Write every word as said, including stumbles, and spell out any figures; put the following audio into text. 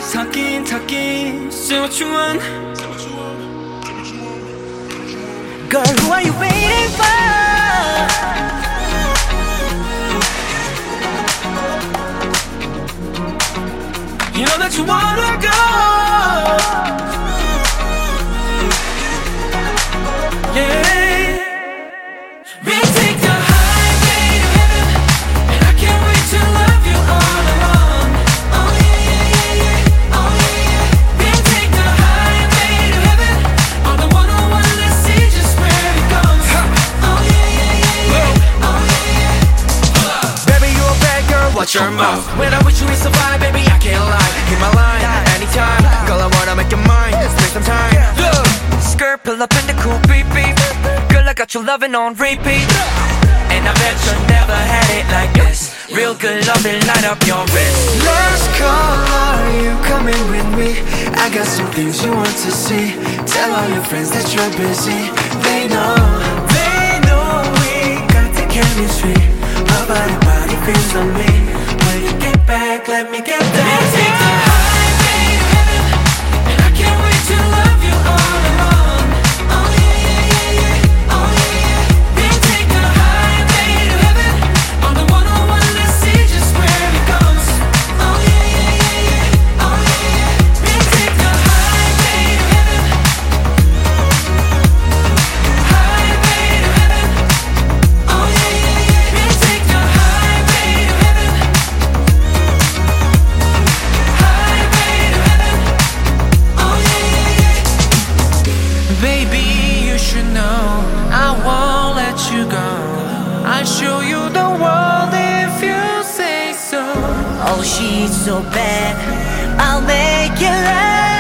talking, talking. Say what you want. Girl, who are you waiting for? You know that you wanna go. Yeah. We'll take the highway to heaven, and I can't wait to love you all along. Oh yeah, yeah, yeah, yeah. Oh yeah, yeah. We'll take the highway to heaven on the one oh one. Let's see just where it goes. Oh yeah, yeah, yeah, yeah. Oh yeah, yeah. Baby, you a bad girl, watch your mouth. When I wish you would survive, baby, I can't lie. Hit my line, anytime. Girl, I wanna make your mind, spend some time. Look, skirt, pull up in the coupe, beep, beep. Girl, I got you loving on repeat. And I bet you never had it like this. Real good loving, light up your wrist. Last call, are you coming with me? I got some things you want to see. Tell all your friends that you're busy. They know, they know we got the chemistry. Our body, body feels on me. When you get back, let me get back. We'll take the highway to heaven, and I can't wait to love you all along. Oh yeah, yeah, yeah, yeah. Oh yeah, yeah. We'll take the highway to heaven on the one oh one. Let's see just where it goes. Oh yeah, yeah, yeah, yeah. Oh yeah, yeah. We'll take the highway to heaven. Highway to heaven. Oh yeah, yeah, yeah. We'll take the highway to heaven. Highway to heaven. Oh yeah, yeah, yeah. Baby, you should know I won't let you go. I'll show you the world if you say so. Oh, she's so bad, I'll make you laugh.